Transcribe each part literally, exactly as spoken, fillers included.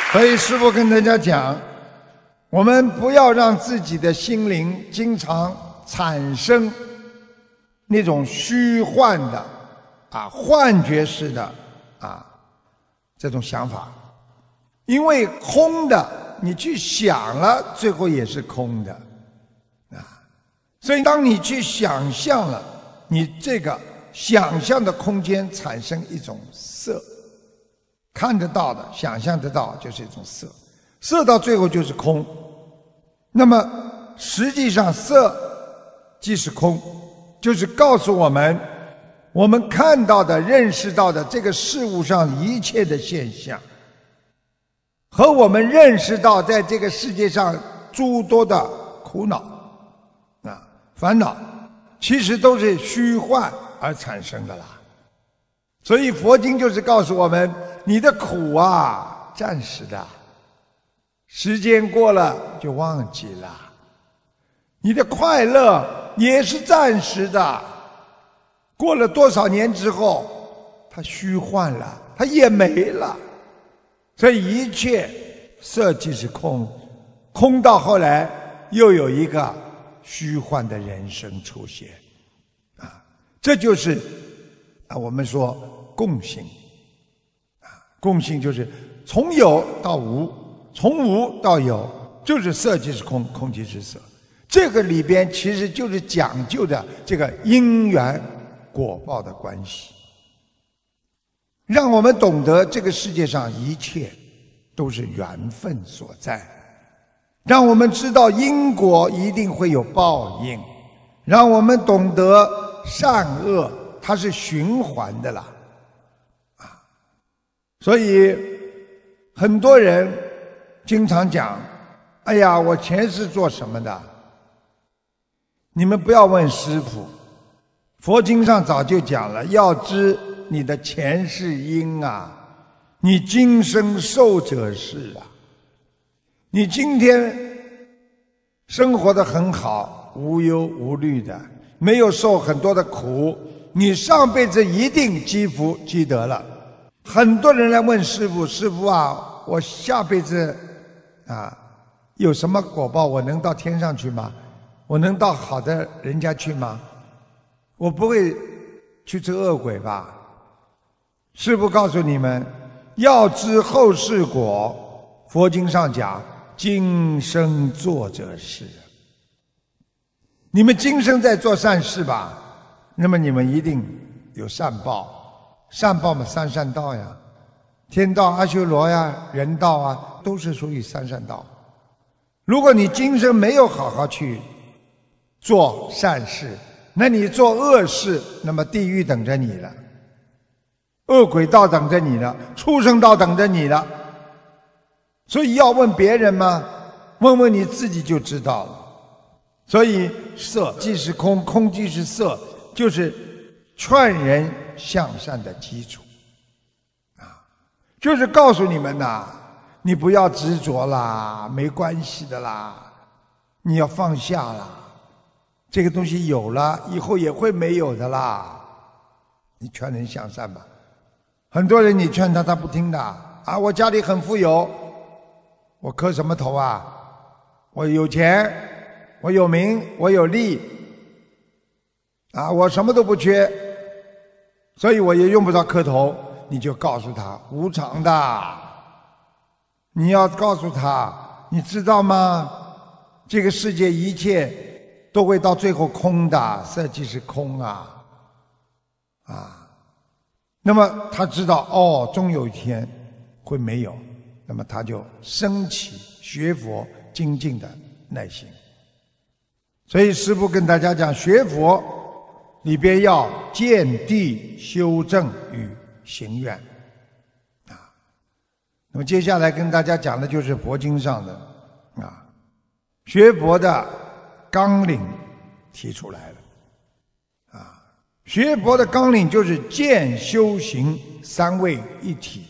所以师父跟大家讲，我们不要让自己的心灵经常产生那种虚幻的啊幻觉式的啊这种想法，因为空的你去想了，最后也是空的啊。所以当你去想象了，你这个想象的空间产生一种色，看得到的想象得到就是一种色，色到最后就是空。那么实际上色即是空，就是告诉我们，我们看到的认识到的这个事物上一切的现象，和我们认识到在这个世界上诸多的苦恼啊烦恼，其实都是虚幻而产生的啦。所以佛经就是告诉我们，你的苦啊暂时的，时间过了就忘记了；你的快乐也是暂时的，过了多少年之后它虚幻了，它也没了。所以一切色即是空，空到后来又有一个虚幻的人生出现啊，这就是啊我们说共性啊，共性就是从有到无，从无到有，就是色即是空，空即是色。这个里边其实就是讲究的这个因缘果报的关系，让我们懂得这个世界上一切都是缘分所在，让我们知道因果一定会有报应，让我们懂得善恶它是循环的啦啊！所以很多人经常讲，哎呀，我前世做什么的？你们不要问师父，佛经上早就讲了，要知你的前世因啊，你今生受者是啊。你今天生活得很好，无忧无虑的，没有受很多的苦，你上辈子一定积福积德了。很多人来问师父，师父啊，我下辈子啊有什么果报？我能到天上去吗？我能到好的人家去吗？我不会去做恶鬼吧？师父告诉你们，要知后世果，佛经上讲，今生做者是。你们今生在做善事吧，那么你们一定有善报。善报嘛，三善道呀，天道、阿修罗呀、人道啊，都是属于三善道。如果你今生没有好好去做善事，那你做恶事，那么地狱等着你了，恶鬼道等着你了，畜生道等着你了。所以要问别人吗？问问你自己就知道了。所以色即是空，空即是色，就是劝人向善的基础啊，就是告诉你们呐，你不要执着啦，没关系的啦，你要放下啦，这个东西有了以后也会没有的啦。你劝人向善吧，很多人你劝他他不听的啊，我家里很富有，我磕什么头啊？我有钱，我有名，我有利啊，我什么都不缺，所以我也用不着磕头。你就告诉他无常的，你要告诉他，你知道吗？这个世界一切都会到最后空的，色即是空啊啊！那么他知道哦，终有一天会没有，那么他就升起学佛精进的耐心。所以师父跟大家讲，学佛里边要见地修正与行愿啊。那么接下来跟大家讲的就是佛经上的啊，学佛的纲领提出来了啊。学佛的纲领就是见修行三位一体。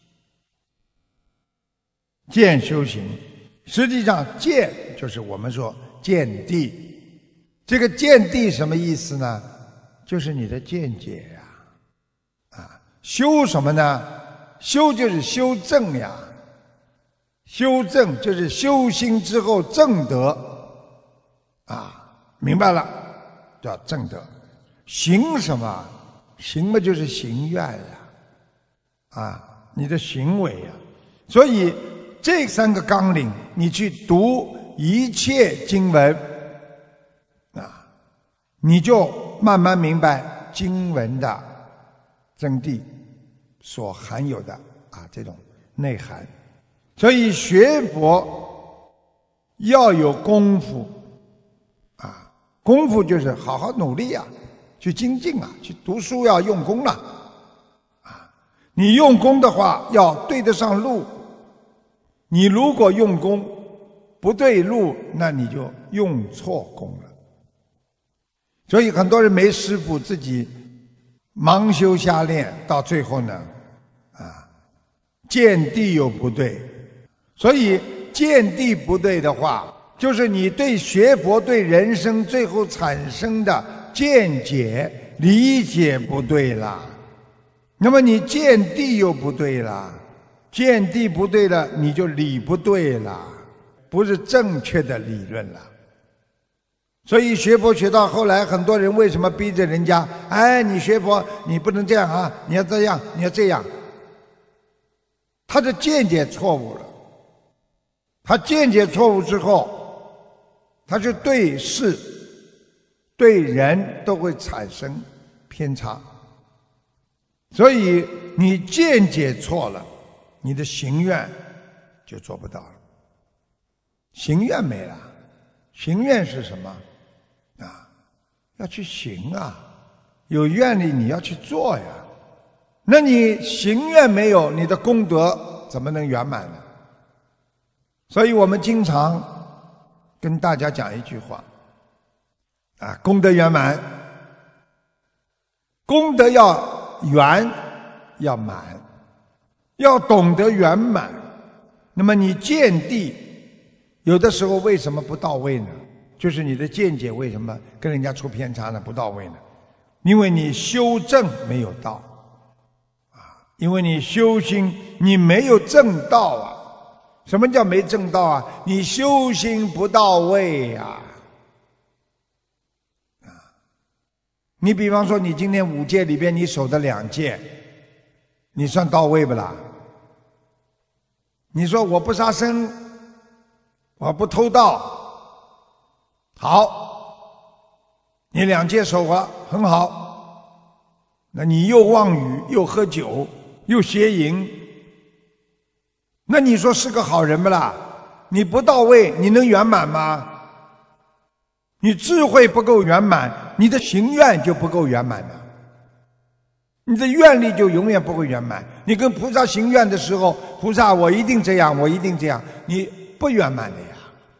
见修行，实际上见就是我们说见地。这个见地什么意思呢？就是你的见解呀。啊，修什么呢？修就是修正呀。 修正就是修心之后正德啊，明白了，叫正德。行什么？行嘛就是行愿呀，啊，你的行为呀。所以这三个纲领，你去读一切经文啊，你就慢慢明白经文的真谛所含有的啊这种内涵。所以学佛要有功夫啊，功夫就是好好努力啊，去精进啊，去读书要用功了啊。你用功的话要对得上路，你如果用功不对路，那你就用错功了。所以很多人没师父，自己盲修瞎练，到最后呢啊见地又不对。所以见地不对的话，就是你对学佛对人生最后产生的见解理解不对了，那么你见地又不对了，见地不对了，你就理不对了，不是正确的理论了。所以学佛学到后来，很多人为什么逼着人家，哎，你学佛你不能这样啊，你要这样，你要这样，他的见解错误了。他见解错误之后，他就对事对人都会产生偏差。所以你见解错了，你的行愿就做不到了。行愿没了，行愿是什么啊？要去行啊，有愿力你要去做呀。那你行愿没有，你的功德怎么能圆满呢？所以我们经常跟大家讲一句话啊，功德圆满，功德要圆要满，要懂得圆满。那么你见地有的时候为什么不到位呢？就是你的见解为什么跟人家出偏差呢？不到位呢？因为你修正没有到啊，因为你修心你没有正道啊。什么叫没正道啊？你修心不到位啊！啊，你比方说，你今天五戒里边你守的两戒，你算到位不啦？你说我不杀生，我不偷盗，好，你两戒守了很好，那你又妄语，又喝酒，又邪淫。那你说是个好人不啦？你不到位，你能圆满吗？你智慧不够圆满，你的行愿就不够圆满的，你的愿力就永远不会圆满。你跟菩萨行愿的时候，菩萨我一定这样，我一定这样，你不圆满的呀。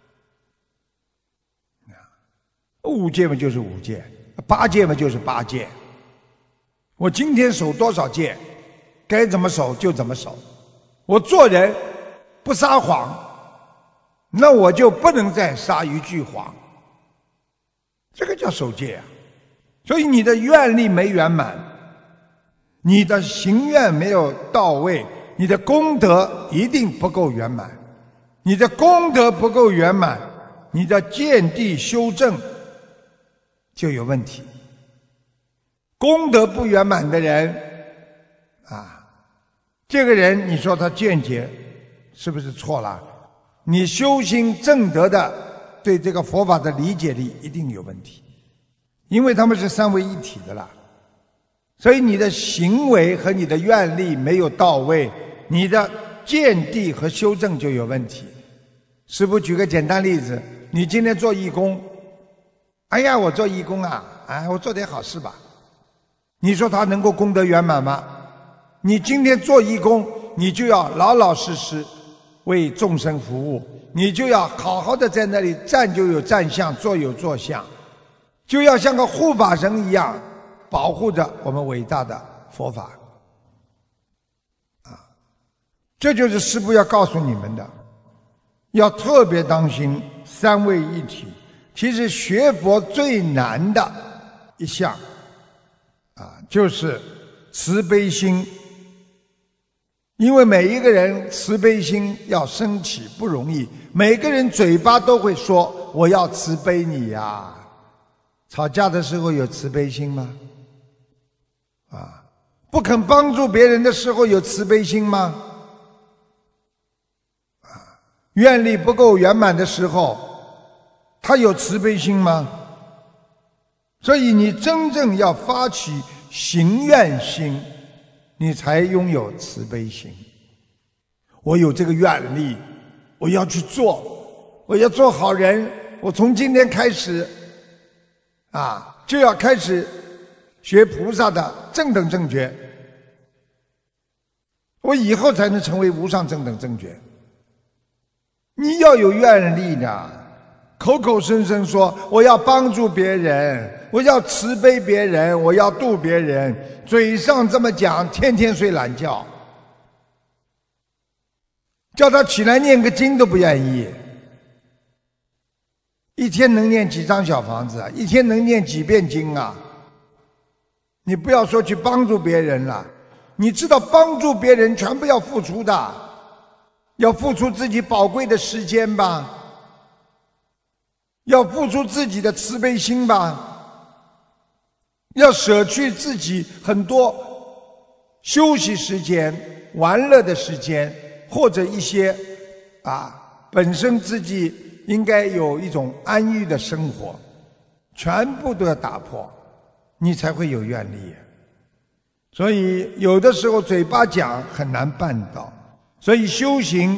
五戒嘛就是五戒，八戒嘛就是八戒。我今天守多少戒，该怎么守就怎么守。我做人不撒谎，那我就不能再撒一句谎，这个叫守戒啊。所以你的愿力没圆满，你的行愿没有到位，你的功德一定不够圆满。你的功德不够圆满，你的见地修正就有问题。功德不圆满的人啊，这个人你说他见解是不是错了？你修心正德的对这个佛法的理解力一定有问题，因为他们是三位一体的啦。所以你的行为和你的愿力没有到位，你的见地和修正就有问题。师父举个简单例子，你今天做义工，哎呀我做义工啊，哎我做点好事吧，你说他能够功德圆满吗？你今天做义工，你就要老老实实为众生服务，你就要好好的在那里站就有站相，坐有坐相，就要像个护法神一样保护着我们伟大的佛法啊！这就是师父要告诉你们的，要特别当心三位一体。其实学佛最难的一项啊，就是慈悲心。 因为每一个人慈悲心要升起不容易，每个人嘴巴都会说我要慈悲你呀。吵架的时候有慈悲心吗？啊，不肯帮助别人的时候有慈悲心吗？啊，愿力不够圆满的时候，他有慈悲心吗？所以你真正要发起行愿心，你才拥有慈悲心。我有这个愿力，我要去做，我要做好人，我从今天开始啊，就要开始学菩萨的正等正觉，我以后才能成为无上正等正觉。你要有愿力的，口口声声说我要帮助别人，我要慈悲别人，我要度别人，嘴上这么讲，天天睡懒觉，叫他起来念个经都不愿意。一天能念几张小房子啊？一天能念几遍经啊？你不要说去帮助别人了，你知道帮助别人全部要付出的，要付出自己宝贵的时间吧，要付出自己的慈悲心吧，要舍去自己很多休息时间、玩乐的时间，或者一些啊本身自己应该有一种安逸的生活，全部都要打破，你才会有愿力。所以有的时候嘴巴讲很难办到，所以修行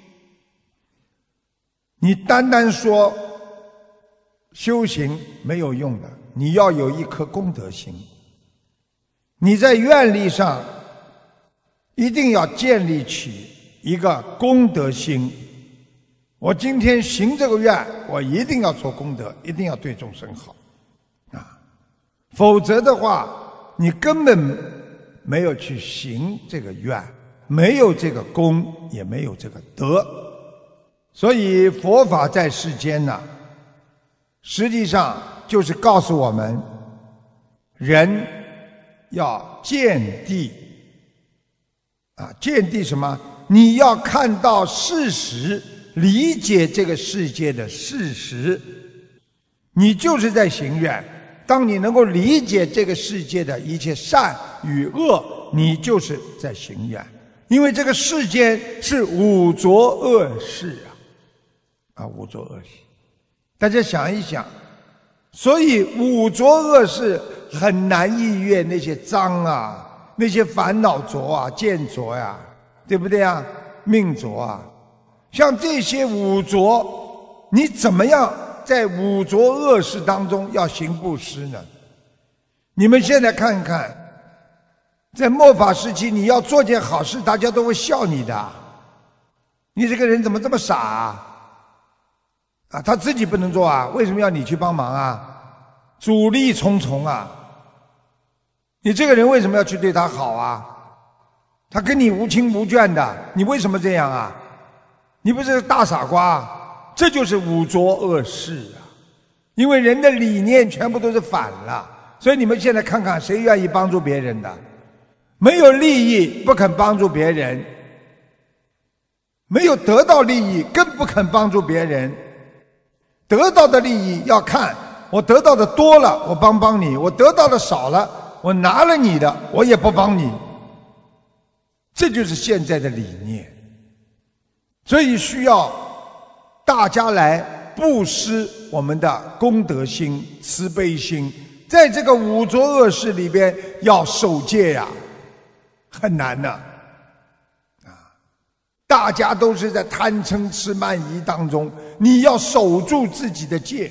你单单说修行没有用的，你要有一颗功德心，你在愿力上一定要建立起一个功德心。我今天行这个愿，我一定要做功德，一定要对众生好啊，否则的话你根本没有去行这个愿，没有这个功，也没有这个德。所以佛法在世间呢，实际上就是告诉我们，人要见地啊，见地什么？你要看到事实，理解这个世界的事实，你就是在行愿。当你能够理解这个世界的一切善与恶，你就是在行愿。因为这个世间是五浊恶世啊，啊，五浊恶世，大家想一想，所以五浊恶世很难逾越那些脏啊，那些烦恼浊啊、见浊呀、啊，对不对啊？命浊啊，像这些五浊，你怎么样在五浊恶世当中要行布施呢？你们现在看看，在末法时期，你要做件好事，大家都会笑你的。你这个人怎么这么傻啊？啊，他自己不能做啊，为什么要你去帮忙啊？阻力重重啊！你这个人为什么要去对他好啊？他跟你无亲无眷的，你为什么这样啊？你不是大傻瓜？这就是五浊恶世啊！因为人的理念全部都是反了，所以你们现在看看，谁愿意帮助别人的？没有利益不肯帮助别人，没有得到利益更不肯帮助别人。得到的利益要看，我得到的多了，我帮帮你；我得到的少了，我拿了你的，我也不帮你。这就是现在的理念。所以需要大家来布施我们的功德心、慈悲心，在这个五浊恶世里边要守戒呀、啊，很难的啊！大家都是在贪嗔痴慢疑当中，你要守住自己的戒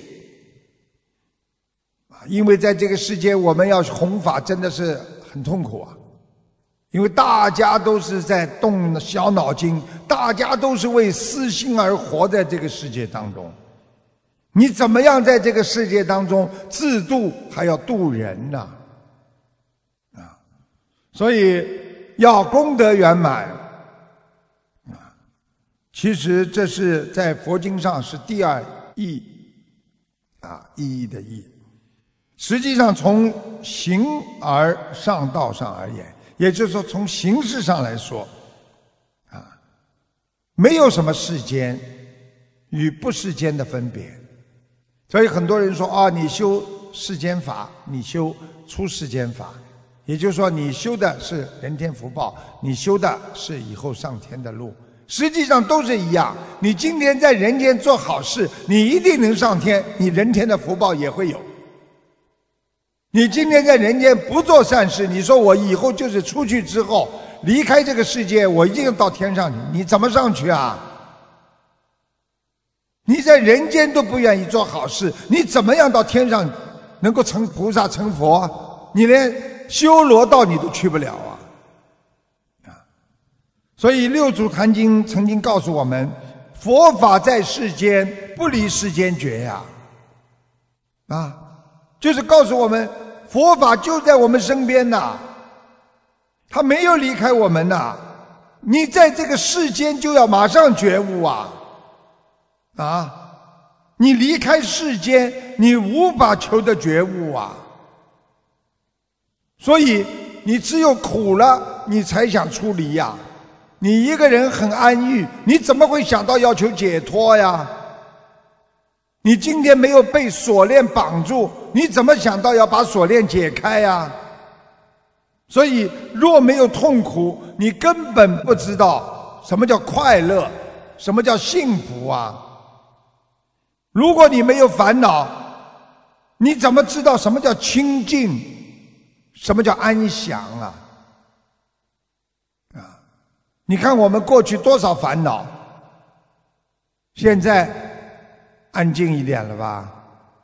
啊！因为在这个世界，我们要弘法真的是很痛苦啊！因为大家都是在动小脑筋，大家都是为私心而活在这个世界当中。你怎么样在这个世界当中自度，还要度人呢？啊，所以要功德圆满啊。其实这是在佛经上是第二义啊，意义的义。实际上从形而上道上而言，也就是说从形式上来说， 没有什么世间与不世间的分别。所以很多人说啊，你修世间法，你修出世间法，也就是说你修的是人天福报，你修的是以后上天的路，实际上都是一样。你今天在人间做好事，你一定能上天，你人天的福报也会有。你今天在人间不做善事，你说我以后就是出去之后离开这个世界，我一定要到天上去，你怎么上去啊？你在人间都不愿意做好事，你怎么样到天上能够成菩萨成佛啊？你连修罗道你都去不了啊！啊，所以六祖坛经曾经告诉我们，佛法在世间，不离世间觉呀！啊，就是告诉我们，佛法就在我们身边呐，它没有离开我们呐。你在这个世间就要马上觉悟啊！啊，你离开世间，你无法求得觉悟啊。所以你只有苦了，你才想出离呀。你一个人很安逸，你怎么会想到要求解脱呀？你今天没有被锁链绑住，你怎么想到要把锁链解开呀？所以若没有痛苦，你根本不知道什么叫快乐，什么叫幸福啊。如果你没有烦恼，你怎么知道什么叫清净，什么叫安详啊？啊，你看我们过去多少烦恼，现在安静一点了吧？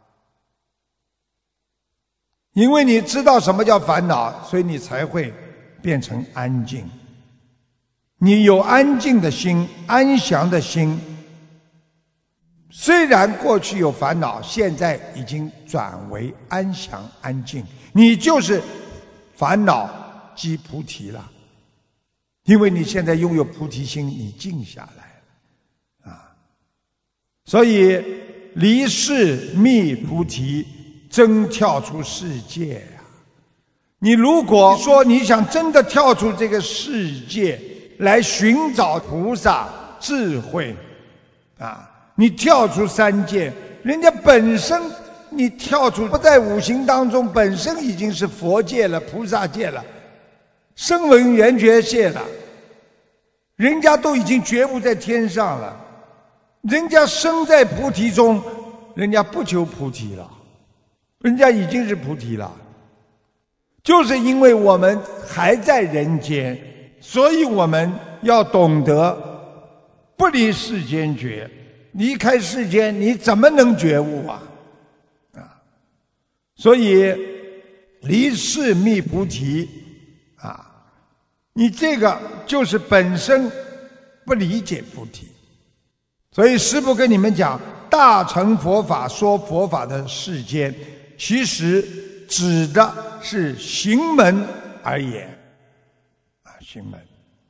因为你知道什么叫烦恼，所以你才会变成安静。你有安静的心，安详的心，虽然过去有烦恼，现在已经转为安详安静，你就是烦恼即菩提了。因为你现在拥有菩提心，你静下来啊。所以离世觅菩提，真跳出世界呀、啊！你如果说你想真的跳出这个世界来寻找菩萨智慧啊，你跳出三界，人家本身你跳出不在五行当中，本身已经是佛界了，菩萨界了，声闻缘觉界了，人家都已经觉悟在天上了，人家生在菩提中，人家不求菩提了，人家已经是菩提了。就是因为我们还在人间，所以我们要懂得不离世间觉。离开世间，你怎么能觉悟啊？啊，所以离世觅菩提啊，你这个就是本身不理解菩提。所以师父跟你们讲，大乘佛法说佛法的世间，其实指的是行门而言啊，行门。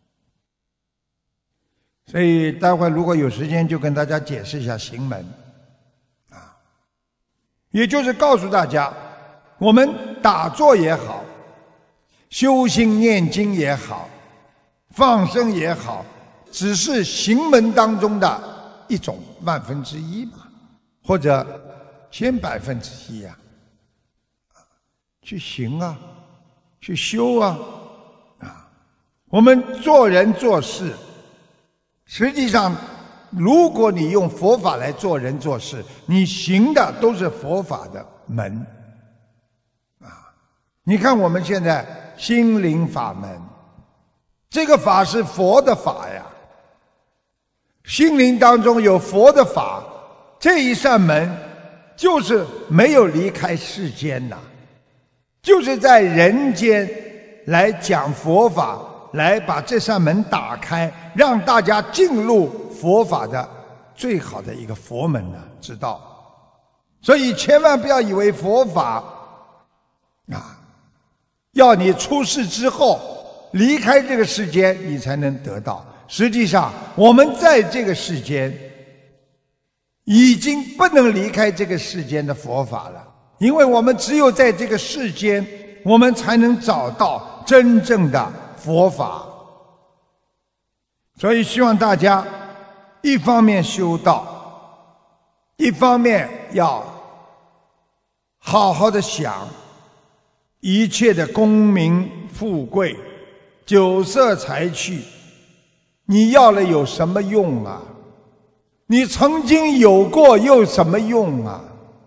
所以待会如果有时间就跟大家解释一下行门啊，也就是告诉大家，我们打坐也好，修心念经也好，放生也好，只是行门当中的一种万分之一嘛，或者千百分之一呀、啊，去行啊，去修啊，啊，我们做人做事。实际上，如果你用佛法来做人做事，你行的都是佛法的门啊！你看我们现在心灵法门，这个法是佛的法呀，心灵当中有佛的法，这一扇门就是没有离开世间呐，就是在人间来讲佛法，来把这扇门打开，让大家进入佛法的最好的一个佛门呢，知道。所以千万不要以为佛法啊，要你出世之后离开这个世间你才能得到。实际上我们在这个世间已经不能离开这个世间的佛法了，因为我们只有在这个世间，我们才能找到真正的佛法。所以希望大家一方面修道，一方面要好好的想，一切的功名富贵、酒色财气，你要了有什么用啊？你曾经有过又有什么用啊？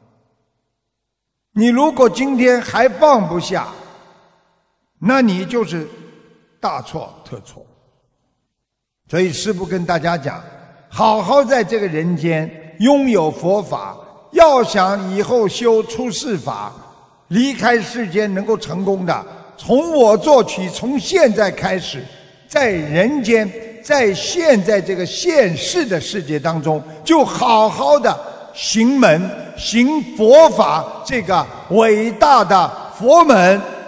你如果今天还放不下，那你就是大错特错。所以师父跟大家讲，好好在这个人间拥有佛法，要想以后修出世法，离开世间能够成功的，从我做起，从现在开始，在人间，在现在这个现世的世界当中，就好好的行门，行佛法，这个伟大的佛门。